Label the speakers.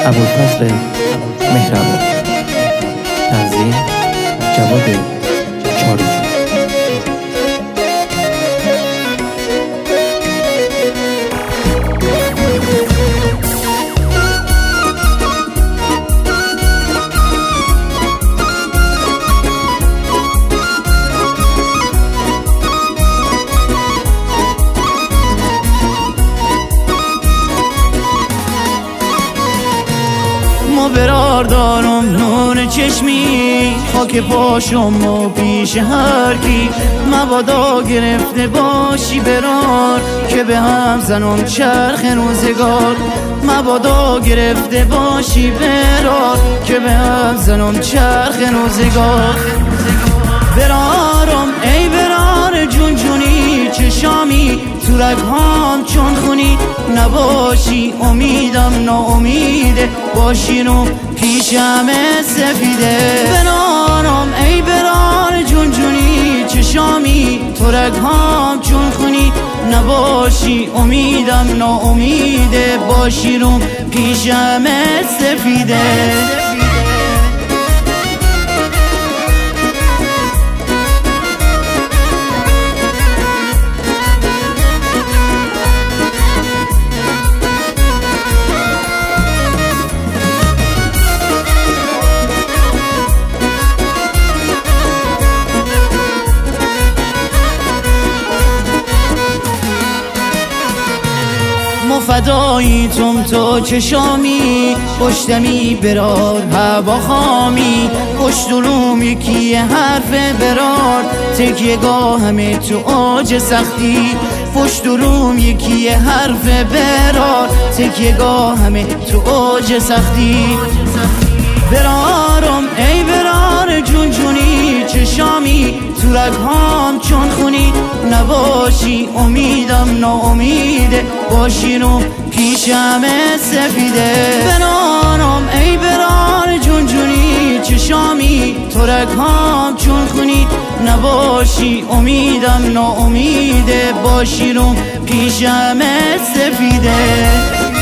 Speaker 1: ابوالفضل مهربان. تنظیم جواد چارجو.
Speaker 2: برار دارم نور چشمی، خاک پاشم و پیش هر کی مبادا گرفته باشی برار، که به هم زنم چرخ روزگار. مبادا گرفته باشی برار، که به هم زنم چرخ روزگار. برارم ای برار جون جونی، چشامی تو رگهام چون خونی، نباشی امیدم ناامیده، باشی رو پیشم سفیده. برارم ای برار جون جونی، چشامی تو رگهام چون خونی، نباشی امیدم ناامیده، باشی رو پیشم سفیده. فدایی تو چشامی، پشتمی برار هوا خامی، پشت روم یکی حرف برار، تکیه گاه همه تو آج سختی. پشت روم یکی حرف برار، تکیه گاه همه تو آج سختی. برارم ای برار جون جونی، چشامی تو رگهام چون خونی، نباشی امیدم ناامیده، باشی رو پیشم سفیده. برارم ای برار جون جونی، چشامی تو رگهام چون خونی، نباشی امیدم ناامیده، باشی رو پیشم سفیده.